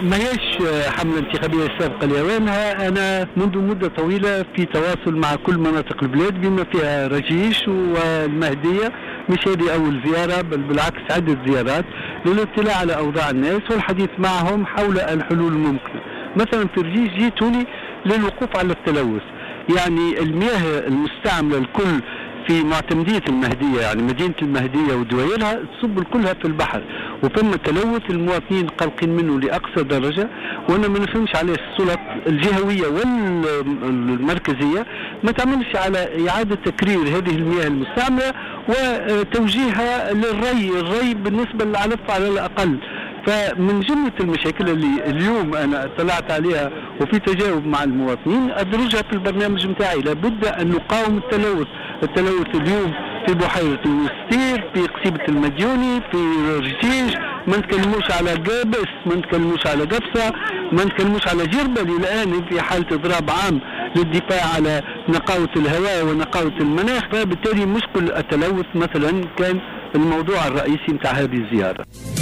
ما هيش حملة انتخابية سابقة لأوانها. أنا منذ مدة طويلة في تواصل مع كل مناطق البلاد بما فيها رجيش والمهدية. مش هذه أول زيارة، بل بالعكس عدة زيارات للاطلاع على أوضاع الناس والحديث معهم حول الحلول الممكنة. مثلا في رجيش جيتوني للوقوف على التلوث، يعني المياه المستعملة الكل في معتمدية المهدية، يعني مدينة المهدية ودويلها تصب كلها في البحر، وثم تلوث المواطنين قلقين منه لأقصى درجة. وأنا ما نفهمش عليه السلطات الجهوية والمركزية ما تعملش على إعادة تكرير هذه المياه المستعملة وتوجيهها الري بالنسبة للعلف على الأقل. فمن جملة المشاكل اللي اليوم أنا اطلعت عليها وفي تجاوب مع المواطنين أدرجها في البرنامج متاعي. لابد أن نقاوم التلوث اليوم في بحيرة الوستير، في قصيبة المديوني، في رجيج. ما نتكلموش على قابس، ما نتكلموش على قبصة، ما نتكلموش على جربل. الآن في حالة إضراب عام للدفاع على نقاوة الهواء ونقاوة المناخ. فبالتالي مشكل التلوث مثلا كان الموضوع الرئيسي متاع هذه الزيارة.